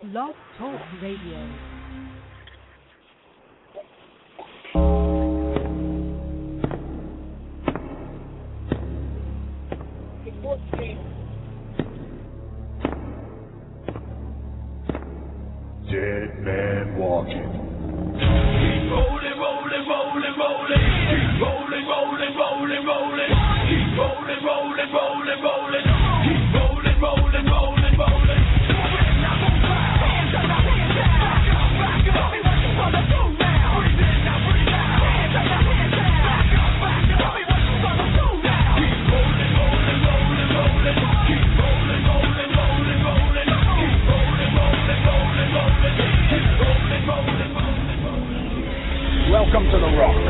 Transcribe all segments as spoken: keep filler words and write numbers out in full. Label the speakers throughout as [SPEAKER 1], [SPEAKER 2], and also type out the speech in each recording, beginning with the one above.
[SPEAKER 1] Blog Talk Radio.
[SPEAKER 2] Dead man walking.
[SPEAKER 3] Keep rolling, rolling, rolling, rolling. Keep rolling, rolling, rolling, rolling. Keep rolling, rolling, rolling, rolling. Keep rolling, rolling, rolling, rolling.
[SPEAKER 2] Welcome to the Rock.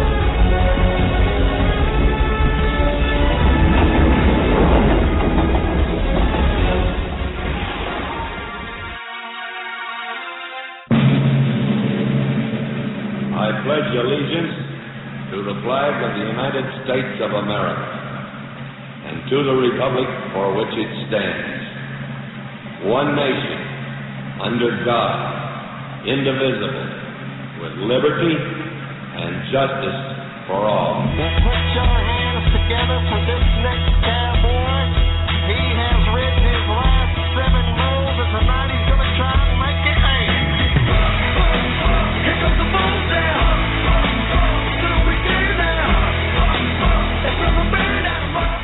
[SPEAKER 4] I pledge allegiance to the flag of the United States of America and to the republic for which it stands, one nation, under God, indivisible, with liberty and justice for all.
[SPEAKER 5] Put your hands together for this next cowboy. He has written his last seven moves, and tonight he's going to try and make it eight. Here comes the bull down. So we do now. It's from a bird out of.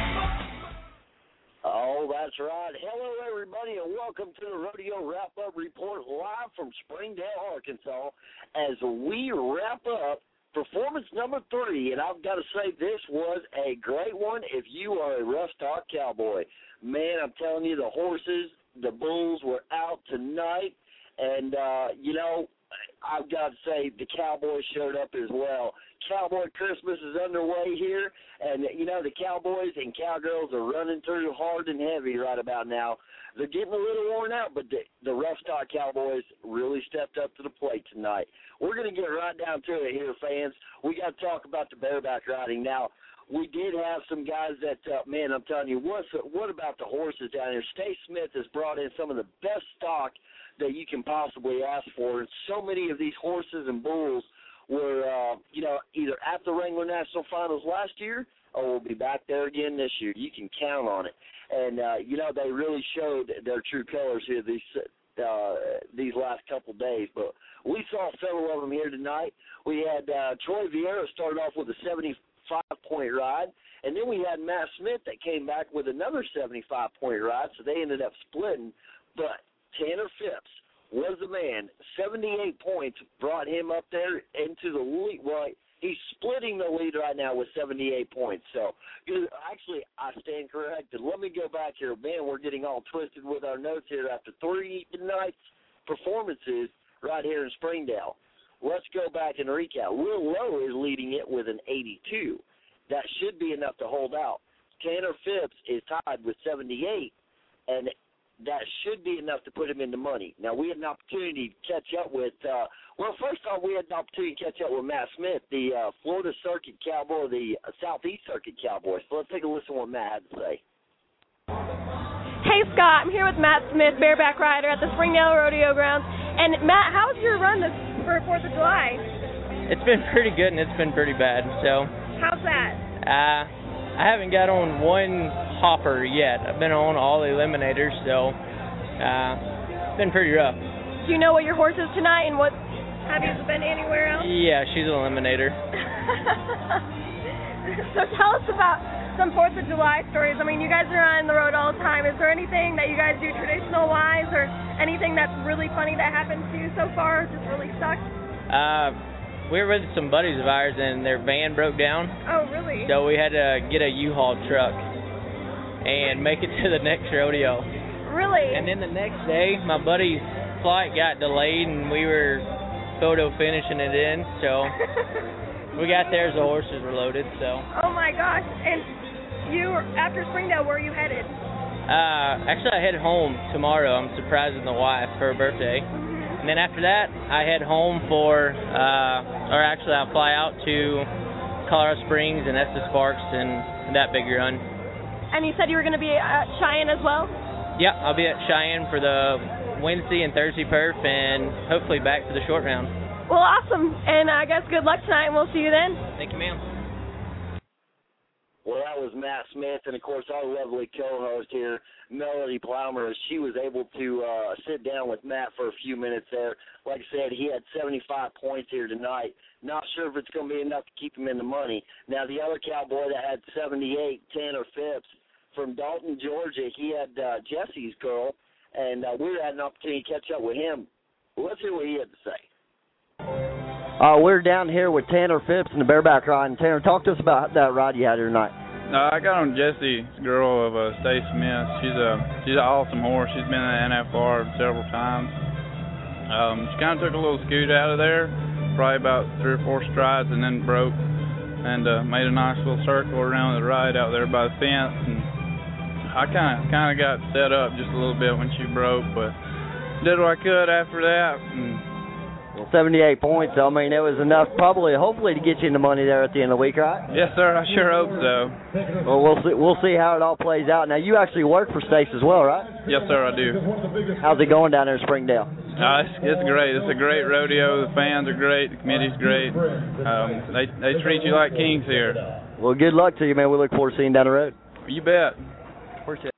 [SPEAKER 6] Oh, that's right. Hello, everybody, and welcome to the Rodeo Wrap-Up Report live from Springdale, Arkansas, as we wrap up performance number three. And I've got to say, this was a great one if you are a rough stock cowboy. Man, I'm telling you, the horses, the bulls were out tonight, and, uh, you know, I've got to say the Cowboys showed up as well. Cowboy Christmas is underway here, and, you know, the Cowboys and Cowgirls are running through hard and heavy right about now. They're getting a little worn out, but the, the rough stock Cowboys really stepped up to the plate tonight. We're going to get right down to it here, fans. We got to talk about the bareback riding. Now, we did have some guys that, uh, man, I'm telling you, what's, what about the horses down here? Stay Smith has brought in some of the best stock that you can possibly ask for. And so many of these horses and bulls were, uh, you know, either at the Wrangler National Finals last year or will be back there again this year. You can count on it. And, uh, you know, they really showed their true colors here these uh, these last couple days. But we saw several of them here tonight. We had uh, Troy Vieira started off with a seventy-five point ride, and then we had Matt Smith that came back with another seventy-five point ride, so they ended up splitting. But Tanner Phipps was the man. seventy-eight points brought him up there into the lead. Well, he's splitting the lead right now with seventy-eight points. So, actually, I stand corrected. Let me go back here. Man, we're getting all twisted with our notes here after three nights' performances right here in Springdale. Let's go back and recap. Will Lowe is leading it with an eighty-two. That should be enough to hold out. Tanner Phipps is tied with seventy-eight, and that should be enough to put him in the money. Now, we had an opportunity to catch up with, uh, well, first off, we had an opportunity to catch up with Matt Smith, the uh, Florida Circuit Cowboy, the uh, Southeast Circuit Cowboy. So let's take a listen to what Matt had to say.
[SPEAKER 7] Hey, Scott. I'm here with Matt Smith, bareback rider at the Springdale Rodeo Grounds. And, Matt, how was your run this for fourth of July?
[SPEAKER 8] It's been pretty good, and it's been pretty bad. So.
[SPEAKER 7] How's that?
[SPEAKER 8] Uh, I haven't got on one hopper yet. I've been on all the eliminators, so uh, it's been pretty rough.
[SPEAKER 7] Do you know what your horse is tonight, and what have you been anywhere else?
[SPEAKER 8] Yeah, she's an eliminator.
[SPEAKER 7] So tell us about some fourth of July stories. I mean, you guys are on the road all the time. Is there anything that you guys do traditional-wise or anything that's really funny that happened to you so far, just really sucked?
[SPEAKER 8] Uh, we were with some buddies of ours, and their van broke down.
[SPEAKER 7] Oh, really?
[SPEAKER 8] So we had to get a U-Haul truck and make it to the next rodeo.
[SPEAKER 7] Really?
[SPEAKER 8] And then the next day, my buddy's flight got delayed, and we were photo finishing it in, so we got there as the horses were loaded. So.
[SPEAKER 7] Oh, my gosh. And you, after Springdale, where are you headed?
[SPEAKER 8] Uh, actually, I head home tomorrow. I'm surprising the wife for her birthday. And then after that, I head home for, uh, or actually I'll fly out to Colorado Springs and Estes Sparks and that big run.
[SPEAKER 7] And you said you were going to be at Cheyenne as well?
[SPEAKER 8] Yeah, I'll be at Cheyenne for the Wednesday and Thursday perf, and hopefully back for the short round.
[SPEAKER 7] Well, awesome. And I guess good luck tonight, and we'll see you then.
[SPEAKER 8] Thank you, ma'am.
[SPEAKER 6] Well, that was Matt Smith, and, of course, our lovely co-host here, Melody Plowmer. She was able to uh, sit down with Matt for a few minutes there. Like I said, he had seventy-five points here tonight. Not sure if it's going to be enough to keep him in the money. Now, the other cowboy that had seventy-eight, Tanner Phipps, from Dalton, Georgia, he had uh, Jesse's girl, and uh, we had an opportunity to catch up with him. Well, let's hear what he had to say.
[SPEAKER 9] Uh, we're down here with Tanner Phipps in the bareback ride. And Tanner, talk to us about that ride you had here tonight.
[SPEAKER 10] Uh, I got on Jesse's girl of uh, Stace Smith. She's a she's an awesome horse. She's been in the N F R several times. Um, she kind of took a little scoot out of there, probably about three or four strides, and then broke, and uh, made a nice little circle around the ride out there by the fence. And I kind of kind of got set up just a little bit when she broke, but did what I could after that. And
[SPEAKER 9] well, seventy-eight points, I mean, it was enough probably, hopefully, to get you in the money there at the end of the week, right?
[SPEAKER 10] Yes, sir, I sure hope so.
[SPEAKER 9] Well, we'll see, we'll see how it all plays out. Now, you actually work for Stace as well, right?
[SPEAKER 10] Yes, sir, I do.
[SPEAKER 9] How's it going down there in Springdale?
[SPEAKER 10] Uh, it's, it's great. It's a great rodeo. The fans are great. The committee's great. Um, they, they treat you like kings here.
[SPEAKER 9] Well, good luck to you, man. We look forward to seeing you down the road.
[SPEAKER 10] You bet.
[SPEAKER 9] Appreciate it.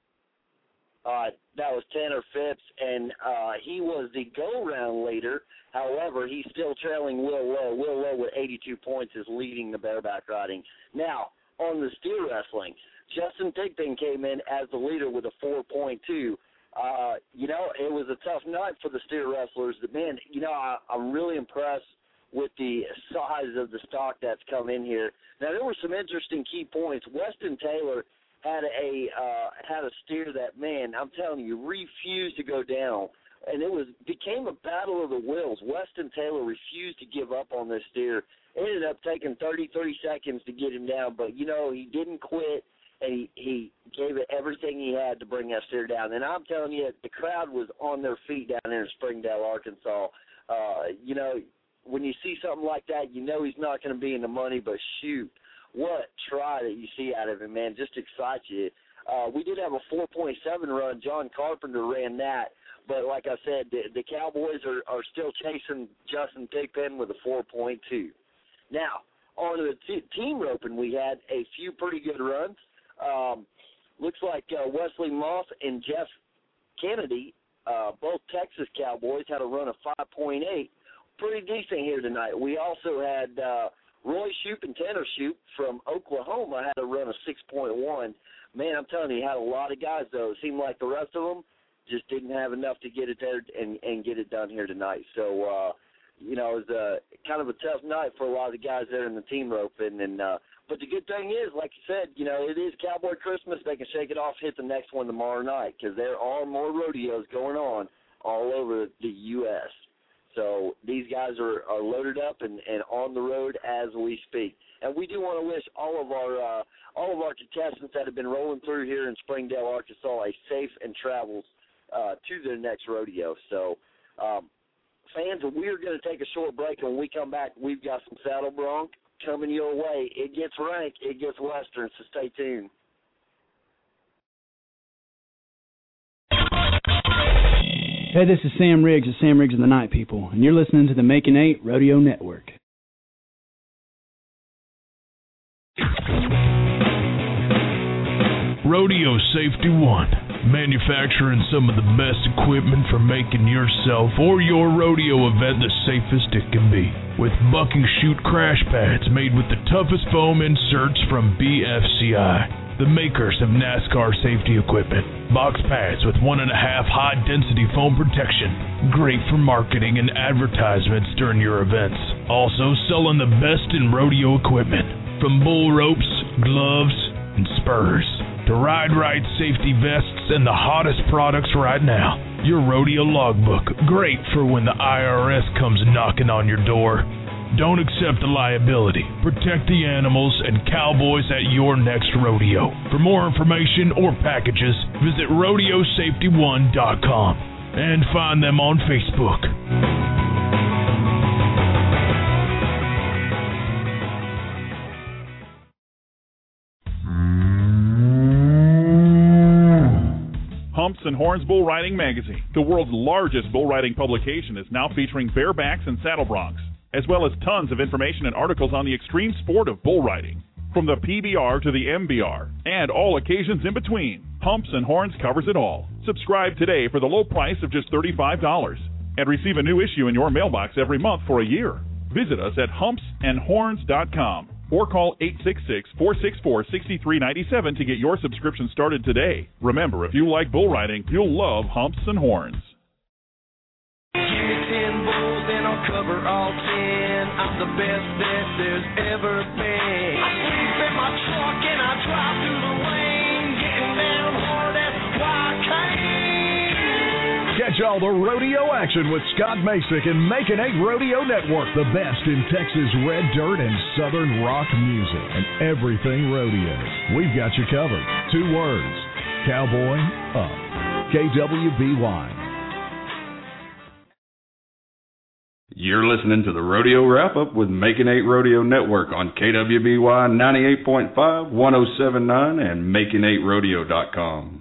[SPEAKER 6] Uh, that was Tanner Phipps, and uh, he was the go-round leader. However, he's still trailing Will Lowe. Will Lowe with eighty-two points is leading the bareback riding. Now, on the steer wrestling, Justin Thigpen came in as the leader with a four point two. Uh, you know, it was a tough night for the steer wrestlers. But, man, you know, I, I'm really impressed with the size of the stock that's come in here. Now, there were some interesting key points. Weston Taylor had a uh, had a steer that, man, I'm telling you, refused to go down. And it was became a battle of the wills. Weston Taylor refused to give up on this steer. It ended up taking thirty, thirty seconds to get him down. But, you know, he didn't quit, and he, he gave it everything he had to bring that steer down. And I'm telling you, the crowd was on their feet down there in Springdale, Arkansas. Uh, you know, when you see something like that, you know he's not going to be in the money, but shoot, what try that you see out of him, man, just excites you. Uh, we did have a four point seven run. John Carpenter ran that. But like I said, the, the Cowboys are, are still chasing Justin Thigpen with a four point two. Now, on the t- team roping, we had a few pretty good runs. Um, looks like uh, Wesley Moss and Jeff Kennedy, uh, both Texas Cowboys, had a run of five point eight. Pretty decent here tonight. We also had uh, Roy Shoup and Tanner Shoup from Oklahoma had a run of six point one. Man, I'm telling you, he had a lot of guys, though. It seemed like the rest of them just didn't have enough to get it there and, and get it done here tonight. So, uh, you know, it was a, kind of a tough night for a lot of the guys there in the team roping. And, uh, but the good thing is, like you said, you know, it is Cowboy Christmas. They can shake it off, hit the next one tomorrow night, because there are more rodeos going on all over the U S So these guys are, are loaded up and, and on the road as we speak. And we do want to wish all of our uh, all of our contestants that have been rolling through here in Springdale, Arkansas, a safe and travels uh, to their next rodeo. So, um, fans, we're going to take a short break, and when we come back, we've got some Saddle Bronc coming your way. It gets rank, it gets Western, so stay tuned.
[SPEAKER 11] Hey, this is Sam Riggs of Sam Riggs and the Night People, and you're listening to the Making Eight Rodeo Network.
[SPEAKER 12] Rodeo Safety One, manufacturing some of the best equipment for making yourself or your rodeo event the safest it can be. With bucking chute crash pads made with the toughest foam inserts from B F C I. The makers of NASCAR safety equipment. Box pads with one and a half high density foam protection. Great for marketing and advertisements during your events. Also selling the best in rodeo equipment. From bull ropes, gloves, and spurs to Ride Right safety vests and the hottest products right now. Your rodeo logbook, great for when the I R S comes knocking on your door. Don't accept the liability. Protect the animals and cowboys at your next rodeo. For more information or packages, visit rodeo safety one dot com and find them on Facebook.
[SPEAKER 13] Hump and Horns Bull Riding Magazine. The world's largest bull riding publication is now featuring barebacks and saddle broncs, as well as tons of information and articles on the extreme sport of bull riding. From the P B R to the M B R, and all occasions in between, Humps and Horns covers it all. Subscribe today for the low price of just thirty-five dollars, and receive a new issue in your mailbox every month for a year. Visit us at humps and horns dot com or call eight six six, four six four, six three nine seven to get your subscription started today. Remember, if you like bull riding, you'll love Humps and Horns.
[SPEAKER 3] Give me ten bulls and I'll cover all ten. I'm the best that there's ever been. I sleep in my truck and I drive through the lane, getting down hard, that's why I came.
[SPEAKER 14] Catch all the rodeo action with Scott Masick and Making Eight Rodeo Network, the best in Texas red dirt and southern rock music and everything rodeo. We've got you covered. Two words, Cowboy Up. K W B Y.
[SPEAKER 15] You're listening to the Rodeo Wrap-Up with Making Eight Rodeo Network on K W B Y ninety-eight point five, one oh seven point nine, and making eight rodeo dot com.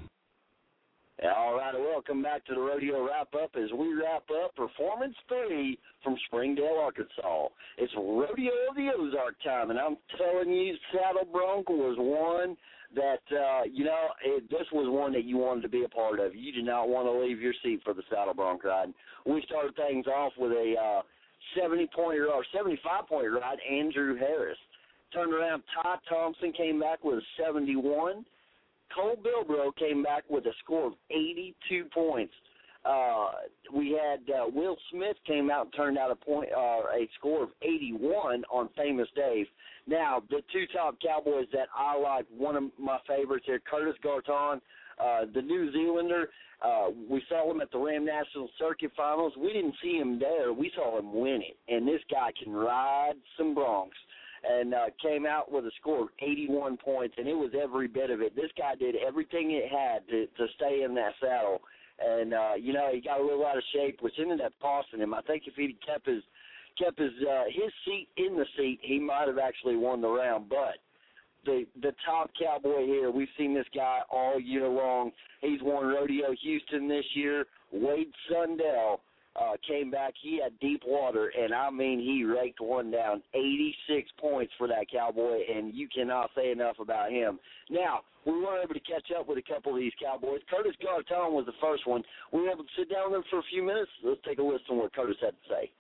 [SPEAKER 6] All right, welcome back to the Rodeo Wrap-Up as we wrap up Performance three from Springdale, Arkansas. It's Rodeo of the Ozark time, and I'm telling you, Saddle Bronc was one that, uh, you know, it, this was one that you wanted to be a part of. You did not want to leave your seat for the Saddle Bronc ride. We started things off with a uh, seventy-point or seventy-five-point ride, Andrew Harris. Turned around, Ty Thompson came back with a seventy-one. Cole Bilbro came back with a score of eighty-two points. Uh, we had uh, Will Smith came out and turned out a point, uh, a score of eighty-one on Famous Dave. Now, the two top Cowboys that I like, one of my favorites here, Curtis Garton, uh, the New Zealander. Uh, we saw him at the Ram National Circuit Finals. We didn't see him there. We saw him win it. And this guy can ride some broncs. And uh, came out with a score of eighty-one points, and it was every bit of it. This guy did everything it had to, to stay in that saddle. And, uh, you know, he got a little out of shape, which ended up costing him. I think if he'd kept his kept his uh, his seat in the seat, he might have actually won the round. But the the top Cowboy here, we've seen this guy all year long. He's won Rodeo Houston this year. Wade Sundell uh, came back. He had deep water, and, I mean, he raked one down, eighty-six points for that Cowboy, and you cannot say enough about him. Now, we weren't able to catch up with a couple of these Cowboys. Curtis Garton was the first one. We were able to sit down with him for a few minutes. Let's take a listen to what Curtis had to say.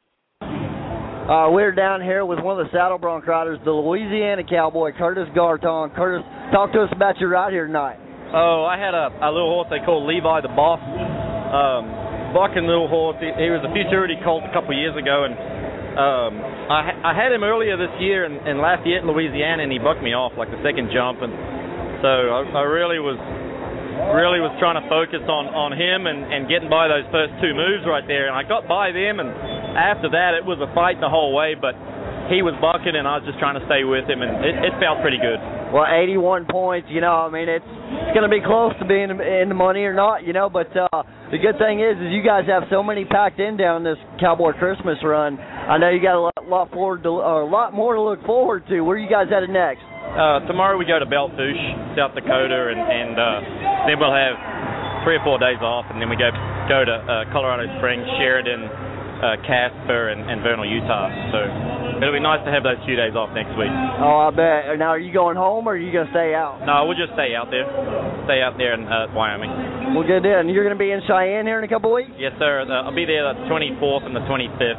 [SPEAKER 9] Uh, we're down here with one of the Saddle Bronc riders, the Louisiana Cowboy, Curtis Garton. Curtis, talk to us about your ride here tonight.
[SPEAKER 16] Oh, I had a, a little horse they called Levi the Boss. Um, bucking little horse. He, he was a futurity colt a couple years ago, and um, I, I had him earlier this year in, in Lafayette, Louisiana, and he bucked me off like the second jump, and so I, I really was really was trying to focus on, on him and, and getting by those first two moves right there, and I got by them, and after that it was a fight the whole way, but he was bucking and I was just trying to stay with him, and it, it felt pretty good.
[SPEAKER 9] Well, eighty-one points, you know, I mean, it's it's going to be close to being in the money or not, you know, but uh, the good thing is is you guys have so many packed in down this Cowboy Christmas run. I know you got a lot, lot, forward to, or a lot more to look forward to. Where are you guys headed next?
[SPEAKER 16] Uh, tomorrow we go to Belle Fourche, South Dakota, and, and uh, then we'll have three or four days off, and then we go go to uh, Colorado Springs, Sheridan, uh, Casper, and, and Vernal, Utah. So it'll be nice to have those few days off next week.
[SPEAKER 9] Oh, I bet. Now, are you going home, or are you going to stay out?
[SPEAKER 16] No, we'll just stay out there. Stay out there in uh, Wyoming.
[SPEAKER 9] Well, good deal. And you're going to be in Cheyenne here in a couple of weeks?
[SPEAKER 16] Yes, sir. Uh, I'll be there the twenty-fourth and the twenty-fifth.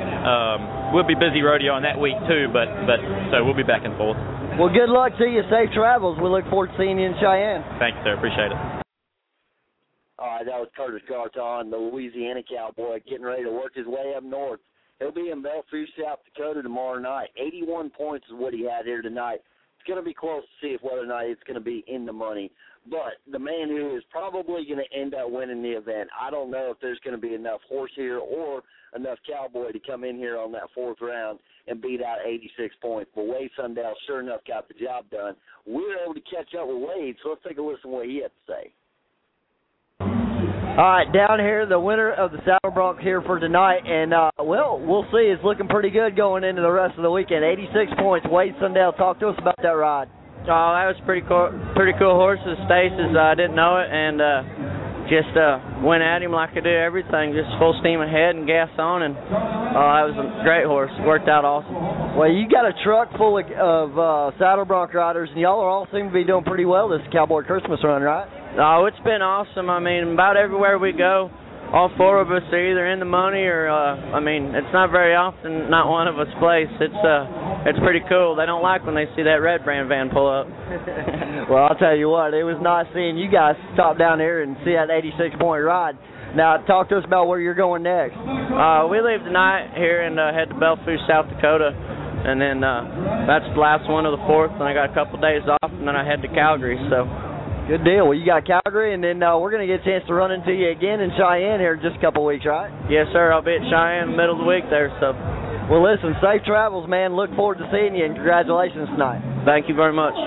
[SPEAKER 16] Um, we'll be busy rodeoing that week, too, but, but so we'll be back and forth.
[SPEAKER 9] Well, good luck to you. Safe travels. We look forward to seeing you in Cheyenne.
[SPEAKER 16] Thanks, sir. Appreciate it.
[SPEAKER 6] All right, that was Curtis Garton, the Louisiana Cowboy, getting ready to work his way up north. He'll be in Belle Fourche, South Dakota tomorrow night. eighty-one points is what he had here tonight. It's going to be close to see if whether or not it's going to be in the money. But the man who is probably going to end up winning the event, I don't know if there's going to be enough horse here or enough Cowboy to come in here on that fourth round and beat out eighty-six points. But Wade Sundell sure enough got the job done. We were able to catch up with Wade, so let's take a listen to what he had to say.
[SPEAKER 9] All right, down here, the winner of the Saddle Bronc here for tonight, and, uh, well, we'll see. It's looking pretty good going into the rest of the weekend. eighty-six points. Wade Sundell, talk to us about that ride.
[SPEAKER 8] Oh, that was pretty cool. Pretty cool horses. Staces, I uh, didn't know it, and uh,
[SPEAKER 9] just uh, went at him like I do everything, just full steam ahead and gas on, and uh, that was a great horse. Worked out awesome. Well, you got a truck full of, of uh, saddle bronc riders, and y'all are all seem to be doing pretty well this Cowboy Christmas run, right? Oh, it's been awesome. I mean, about everywhere we go, all four of us are either in the money or, uh, I mean, it's not very often not one of us place. It's uh, it's pretty cool. They don't like when they see that Red Brand van pull up. Well, I'll tell you what, it was nice seeing you guys stop down here and see that eighty-six point ride. Now, talk to us about where you're going next. Uh, we leave tonight here and uh, head to Belfast, South Dakota, and then uh, that's the last one of the fourth, and I got a couple days off, and then I head to Calgary, so... Good deal. Well, you got Calgary, and then uh, we're going to get a chance to run into you again in Cheyenne here in just a couple of weeks, right? Yes, sir. I'll be at Cheyenne in the middle of the week there. So, well, listen, safe travels, man. Look forward to seeing you, and congratulations tonight. Thank you very much.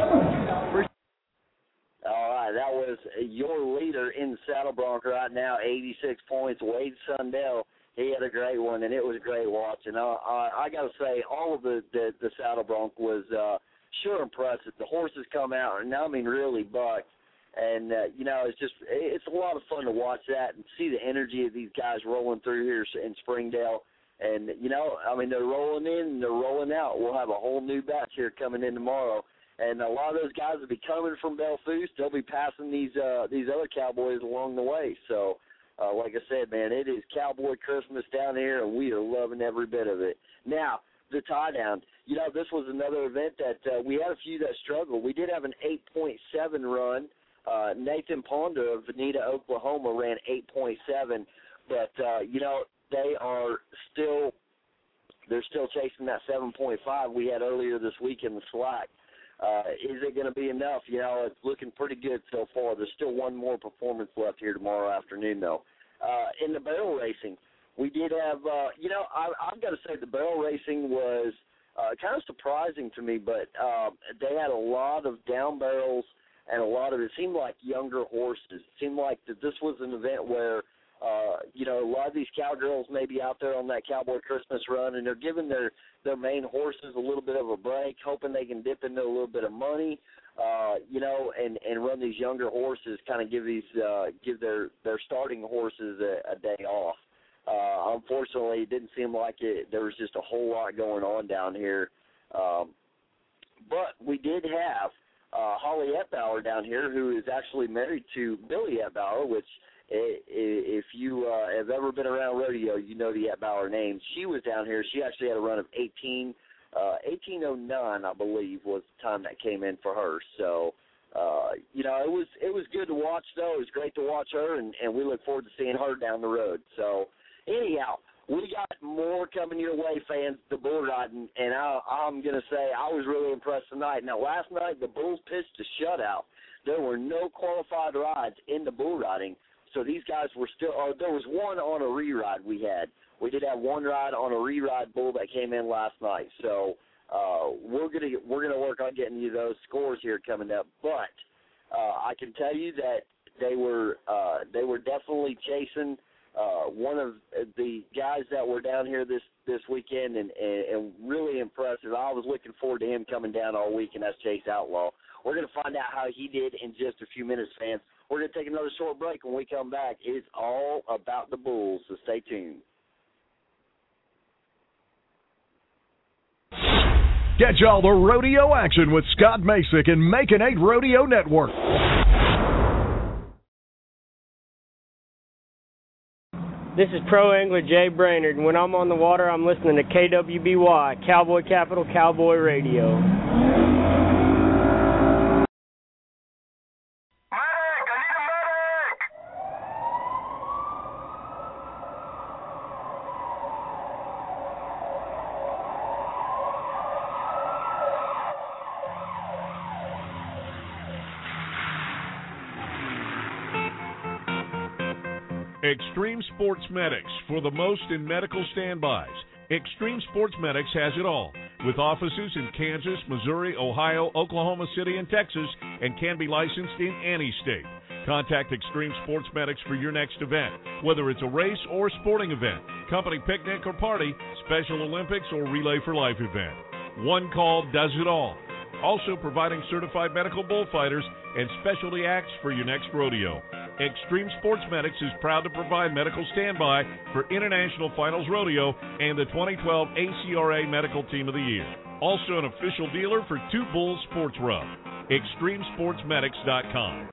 [SPEAKER 6] All right, that was your leader in Saddle Bronc right now, eighty-six points, Wade Sundell. He had a great one, and it was great watching. Uh, I, I got to say, all of the, the, the Saddle Bronc was uh, sure impressive. The horses come out, and I mean really bucked. And, uh, you know, it's just, it's a lot of fun to watch that and see the energy of these guys rolling through here in Springdale. And, you know, I mean, they're rolling in and they're rolling out. We'll have a whole new batch here coming in tomorrow. And a lot of those guys will be coming from Belfast. They'll be passing these uh, these other cowboys along the way. So, uh, like I said, man, it is Cowboy Christmas down here, and we are loving every bit of it. Now, the tie-down. You know, this was another event that uh, we had a few that struggled. We did have an eight point seven run. Uh, Nathan Ponder of Veneta, Oklahoma, ran eight point seven, but, uh, you know, they are still, they're still chasing that seven point five we had earlier this week in the slack. Uh, is it going to be enough? You know, it's looking pretty good so far. There's still one more performance left here tomorrow afternoon, though. Uh, in the barrel racing, we did have, uh, you know, I, I've got to say the barrel racing was uh, kind of surprising to me, but uh, they had a lot of down barrels, and a lot of it seemed like younger horses. It seemed like that this was an event where, uh, you know, a lot of these cowgirls may be out there on that Cowboy Christmas run, and they're giving their, their main horses a little bit of a break, hoping they can dip into a little bit of money, uh, you know, and, and run these younger horses, kind of give these uh, give their, their starting horses a, a day off. Uh, unfortunately, it didn't seem like it. There was just a whole lot going on down here. Um, but we did have Uh, Holly Etbauer down here, who is actually married to Billy Etbauer, which if you uh, have ever been around rodeo, you know the Etbauer name. She was down here. She actually had a run of eighteen, uh, eighteen oh nine, I believe, was the time that came in for her. So, uh, you know, it was it was good to watch, though. It was great to watch her, and, and we look forward to seeing her down the road. So, anyhow, we got more coming your way, fans, the bull riding, and I, I'm going to say I was really impressed tonight. Now, last night, the bulls pitched a shutout. There were no qualified rides in the bull riding, so these guys were still – there was one on a re-ride we had. We did have one ride on a re-ride bull that came in last night. So uh, we're going to we're gonna work on getting you those scores here coming up. But uh, I can tell you that they were uh, they were definitely chasing – Uh, one of the guys that were down here this, this weekend and, and, and really impressive. I was looking forward to him coming down all week, and that's Chase Outlaw. We're going to find out how he did in just a few minutes, fans. We're going to take another short break. When we come back, it's all about the Bulls, so stay tuned.
[SPEAKER 14] Catch all the rodeo action with Scott Masick and Making Eight Rodeo Network.
[SPEAKER 17] This is Pro Angler Jay Brainerd, and when I'm on the water, I'm listening to K W B Y, Cowboy Capital Cowboy Radio.
[SPEAKER 18] Extreme Sports Medics, for the most in medical standbys. Extreme Sports Medics has it all, with offices in Kansas, Missouri, Ohio, Oklahoma City, and Texas, and can be licensed in any state. Contact Extreme Sports Medics for your next event, whether it's a race or sporting event, company picnic or party, Special Olympics or Relay for Life event. One call does it all. Also providing certified medical bullfighters and specialty acts for your next rodeo. Extreme Sports Medics is proud to provide medical standby for International Finals Rodeo and the twenty twelve A C R A Medical Team of the Year. Also an official dealer for Two Bulls Sports Rub. extreme sports medics dot com.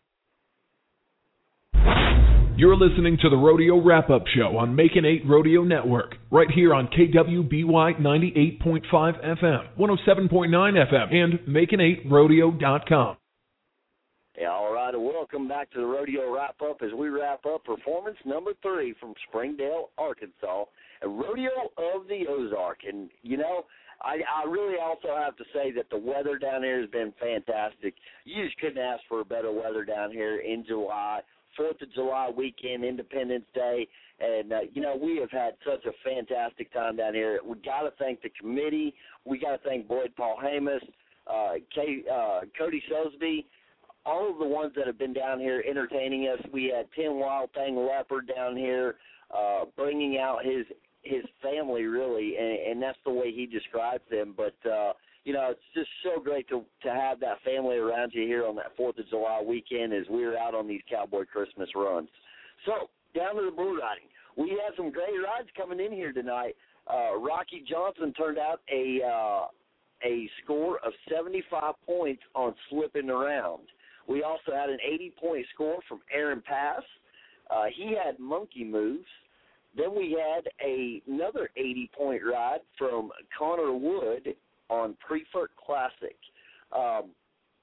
[SPEAKER 12] You're listening to the Rodeo Wrap-Up Show on Making eight Rodeo Network, right here on K W B Y ninety-eight point five F M, one oh seven point nine F M, and making eight rodeo dot com.
[SPEAKER 6] Yeah, all right, and welcome back to the Rodeo Wrap-Up as we wrap up performance number three from Springdale, Arkansas, a Rodeo of the Ozark. And, you know, I, I really also have to say that the weather down here has been fantastic. You just couldn't ask for better weather down here in July. Fourth of July weekend, Independence Day, and, uh, you know, we have had such a fantastic time down here. We got to thank the committee. We got to thank Boyd Paul Hamus, uh, Kay, uh, Cody Sosby, all of the ones that have been down here entertaining us. We had Tim Wild Thing Leopard down here uh, bringing out his his family, really, and, and that's the way he describes them. But, uh, you know, it's just so great to to have that family around you here on that fourth of July weekend as we're out on these Cowboy Christmas runs. So, down to the bull riding. We had some great rides coming in here tonight. Uh, Rocky Johnson turned out a uh, a score of seventy-five points on Slipping Around. We also had an eighty-point score from Aaron Pass. Uh, he had Monkey Moves. Then we had a, another eighty-point ride from Connor Wood on Prefert Classic. Um,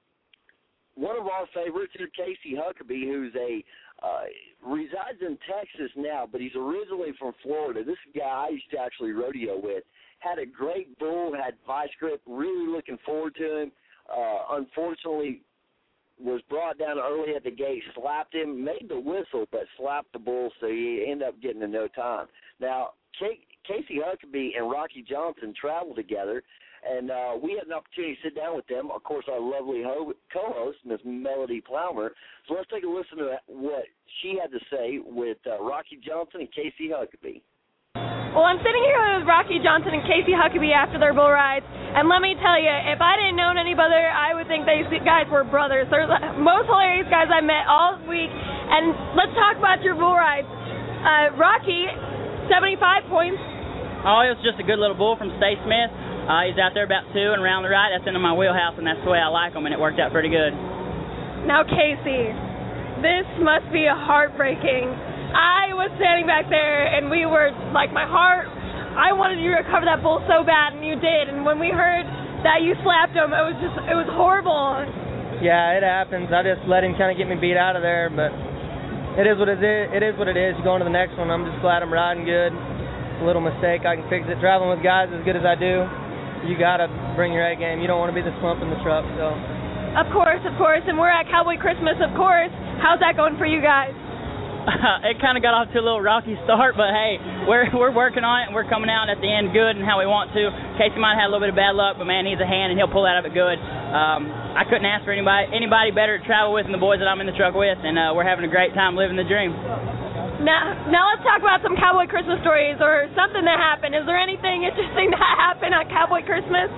[SPEAKER 6] one of our favorites is Casey Huckabee, who's a uh, resides in Texas now, but he's originally from Florida. This guy I used to actually rodeo with. Had a great bull, had vice grip, really looking forward to him. Uh, unfortunately, was brought down early at the gate, slapped him, made the whistle, but slapped the bull, so he ended up getting in no time. Now, K- Casey Huckabee and Rocky Johnson traveled together, and uh, we had an opportunity to sit down with them. Of course, our lovely ho- co-host, Miss Melody Plowmer. So let's take a listen to what she had to say with uh, Rocky Johnson and Casey Huckabee.
[SPEAKER 7] Well, I'm sitting here with Rocky Johnson and Casey Huckabee after their bull rides, and let me tell you, if I didn't know any better, I would think these guys were brothers. They're the most hilarious guys I met all week. And let's talk about your bull rides. Uh, Rocky, seventy-five points.
[SPEAKER 19] Oh, it was just a good little bull from Stay Smith. Uh, he's out there about two and around the right. That's into my wheelhouse, and that's the way I like him, and it worked out pretty good.
[SPEAKER 7] Now, Casey, this must be a heartbreaking. I was standing back there, and we were, like, my heart, I wanted you to recover that bull so bad, and you did. And when we heard that you slapped him, it was just, it was horrible.
[SPEAKER 20] Yeah, it happens. I just let him kind of get me beat out of there, but it is what it is. It is what it is. You go on to the next one. I'm just glad I'm riding good. It's a little mistake. I can fix it. Traveling with guys as good as I do, you got to bring your A game. You don't want to be the slump in the truck, so.
[SPEAKER 7] Of course, of course. And we're at Cowboy Christmas, of course. How's that going for you guys?
[SPEAKER 19] Uh, it kind of got off to a little rocky start, but hey, we're we're working on it, and we're coming out at the end good and how we want to. Casey might have had a little bit of bad luck, but man, he's a hand, and he'll pull that of it good. Um, I couldn't ask for anybody anybody better to travel with than the boys that I'm in the truck with, and uh, we're having a great time living the dream.
[SPEAKER 7] Now, now let's talk about some Cowboy Christmas stories or something that happened. Is there anything interesting that happened at Cowboy Christmas?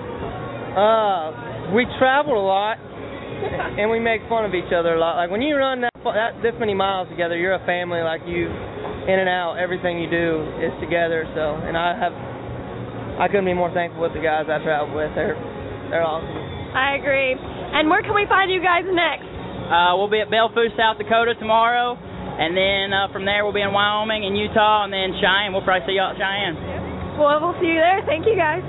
[SPEAKER 20] Uh, we traveled a lot, and we make fun of each other a lot. Like when you run that, that this many miles together, you're a family. Like you, in and out, everything you do is together. So, and I have, I couldn't be more thankful with the guys I traveled with. They're, they're awesome.
[SPEAKER 7] I agree. And where can we find you guys next?
[SPEAKER 19] Uh, we'll be at Belfast, South Dakota tomorrow, and then uh, from there we'll be in Wyoming and Utah, and then Cheyenne. We'll probably see y'all at Cheyenne.
[SPEAKER 7] Well, we'll see you there. Thank you, guys.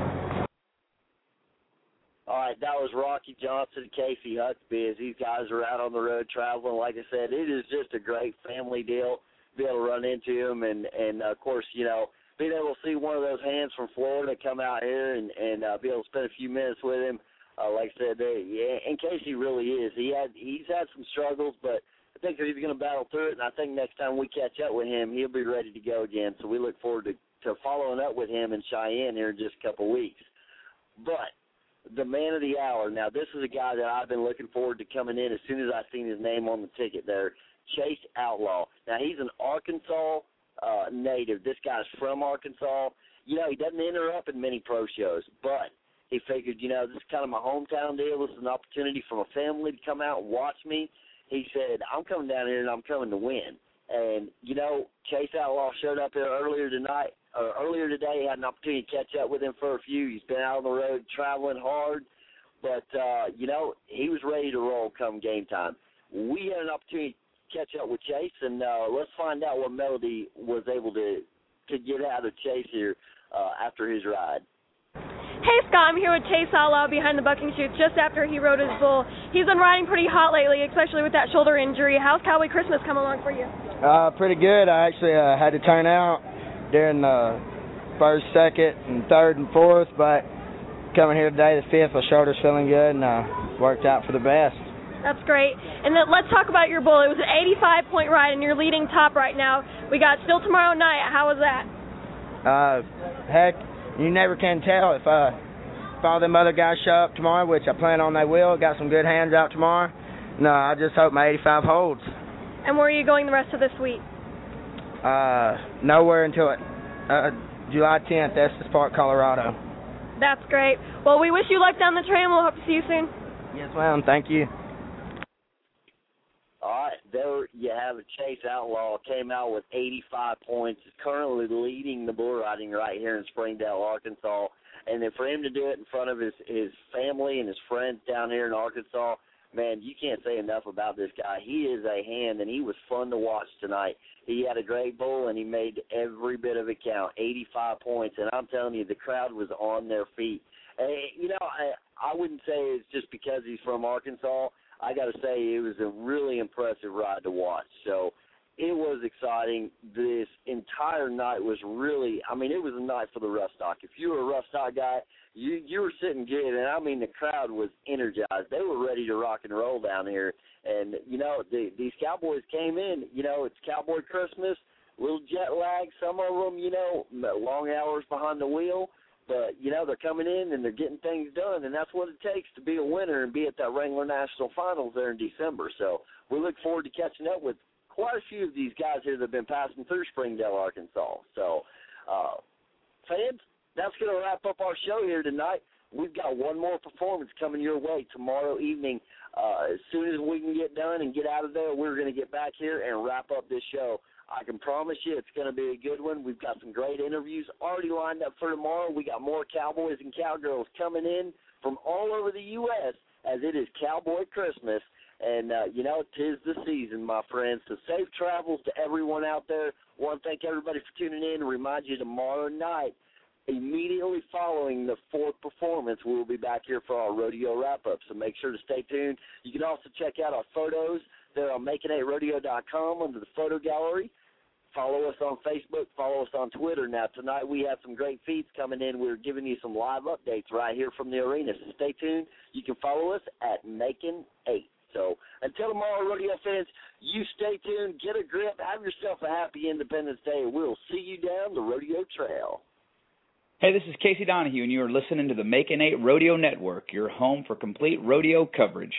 [SPEAKER 6] All right, that was Rocky Johnson and Casey Huckabee as these guys are out on the road traveling. Like I said, it is just a great family deal to be able to run into them. And, and uh, of course, you know, being able to see one of those hands from Florida come out here and, and uh, be able to spend a few minutes with him, uh, like I said, they, yeah, and Casey really is. He had He's had some struggles, but I think he's going to battle through it. And I think next time we catch up with him, he'll be ready to go again. So we look forward to, to following up with him in Cheyenne here in just a couple weeks. But the man of the hour. Now, this is a guy that I've been looking forward to coming in as soon as I seen his name on the ticket there, Chase Outlaw. Now, he's an Arkansas uh, native. This guy's from Arkansas. You know, he doesn't enter up in many pro shows, but he figured, you know, this is kind of my hometown deal. This is an opportunity for my family to come out and watch me. he said, I'm coming down here and I'm coming to win. And, you know, Chase Outlaw showed up here earlier tonight, or earlier today. Had an opportunity to catch up with him for a few. He's been out on the road traveling hard. But, uh, you know, he was ready to roll come game time. We had an opportunity to catch up with Chase, and uh, let's find out what Melody was able to, to get out of Chase here uh, after his ride.
[SPEAKER 7] Hey, Scott, I'm here with Chase Outlaw behind the bucking chute just after he rode his bull. He's been riding pretty hot lately, especially with that shoulder injury. How's Cowboy Christmas come along for you?
[SPEAKER 21] Uh, pretty good. I actually uh, had to turn out during the first, second, and third and fourth, but coming here today, the fifth, my shoulder's feeling good, and uh, worked out for the best.
[SPEAKER 7] That's great. And then let's talk about your bull. It was an eighty-five point ride, and you're leading top right now. We got still tomorrow night. How was that?
[SPEAKER 21] Uh, heck, you never can tell if uh, if all them other guys show up tomorrow, which I plan on they will. Got some good hands out tomorrow. No, I just hope my eighty-five holds.
[SPEAKER 7] And where are you going the rest of this week?
[SPEAKER 21] Uh, nowhere until it, uh, July tenth, Estes Park, Colorado.
[SPEAKER 7] That's great. Well, we wish you luck down the trail. We'll hope to see you soon.
[SPEAKER 21] Yes, ma'am. Thank you.
[SPEAKER 6] All right, there you have it. Chase Outlaw came out with eighty-five points, is currently leading the bull riding right here in Springdale, Arkansas. And then for him to do it in front of his, his family and his friends down here in Arkansas, man, you can't say enough about this guy. He is a hand, and he was fun to watch tonight. He had a great bull, and he made every bit of it count, eighty-five points. And I'm telling you, the crowd was on their feet. And, you know, I, I wouldn't say it's just because he's from Arkansas. I got to say it was a really impressive ride to watch. So it was exciting. This entire night was really, I mean, it was a night for the rough stock. If you were a rough stock guy, you you were sitting good, and I mean the crowd was energized. They were ready to rock and roll down here. And, you know, the, these Cowboys came in, you know, it's Cowboy Christmas, a little jet lag, some of them, you know, long hours behind the wheel. But, you know, they're coming in and they're getting things done, and that's what it takes to be a winner and be at that Wrangler National Finals there in December. So we look forward to catching up with quite a few of these guys here that have been passing through Springdale, Arkansas. So, uh, fans, that's going to wrap up our show here tonight. We've got one more performance coming your way tomorrow evening. Uh, as soon as we can get done and get out of there, we're going to get back here and wrap up this show. I can promise you it's going to be a good one. We've got some great interviews already lined up for tomorrow. We got more cowboys and cowgirls coming in from all over the U S as it is Cowboy Christmas. And, uh, you know, 'tis the season, my friends. So safe travels to everyone out there. I want to thank everybody for tuning in and remind you tomorrow night, immediately following the fourth performance, we will be back here for our rodeo wrap-up. So make sure to stay tuned. You can also check out our photos there on making eight rodeo dot com under the photo gallery. Follow us on Facebook. Follow us on Twitter. Now, tonight we have some great feeds coming in. We're giving you some live updates right here from the arena. So stay tuned. You can follow us at Making eight. So until tomorrow, rodeo fans, you stay tuned, get a grip, have yourself a happy Independence Day, and we'll see you down the rodeo trail.
[SPEAKER 22] Hey, this is Casey Donahue, and you are listening to the Making eight Rodeo Network, your home for complete rodeo coverage.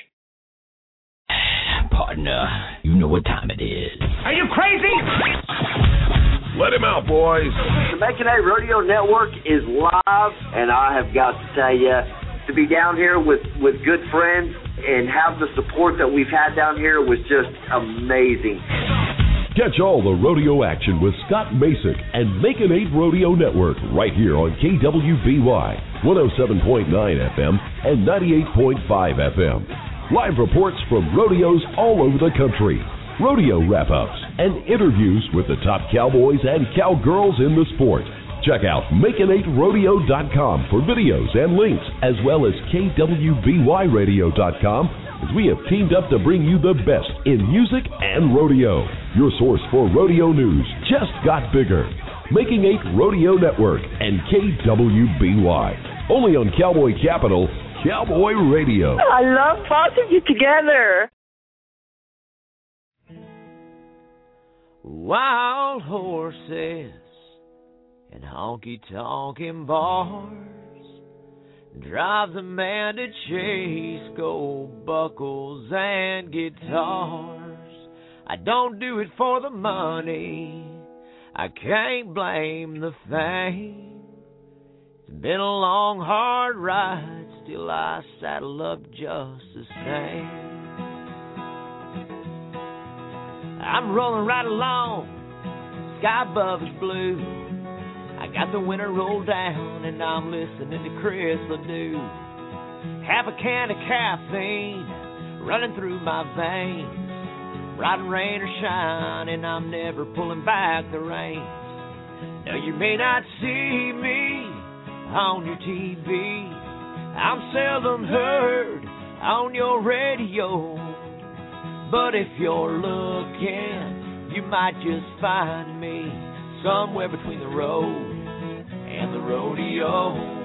[SPEAKER 23] Partner, you know what time it is.
[SPEAKER 2] Are you crazy? Let him out, boys.
[SPEAKER 6] The Making eight Rodeo Network is live, and I have got to tell you, to be down here with, with good friends and have the support that we've had down here was just amazing.
[SPEAKER 14] Catch all the rodeo action with Scott Masick and Making eight Rodeo Network right here on K W B Y, one oh seven point nine F M and ninety-eight point five F M. Live reports from rodeos all over the country, rodeo wrap-ups, and interviews with the top cowboys and cowgirls in the sport. Check out making eight rodeo dot com for videos and links, as well as K W B Y radio dot com, as we have teamed up to bring you the best in music and rodeo. Your source for rodeo news just got bigger. Making eight Rodeo Network and K W B Y. Only on Cowboy Capital, Cowboy Radio.
[SPEAKER 24] I love both of you together.
[SPEAKER 25] Wild horses and honky-tonkin' bars drive the man to chase gold buckles and guitars. I don't do it for the money, I can't blame the fame. It's been a long, hard ride, still I saddle up just the same. I'm rolling right along, sky above is blue. I got the winter rolled down and I'm listening to Chris Ledoux. Half a can of caffeine running through my veins. Riding rain or shine and I'm never pulling back the reins. Now you may not see me on your T V, I'm seldom heard on your radio, but if you're looking, you might just find me somewhere between the road and the rodeo.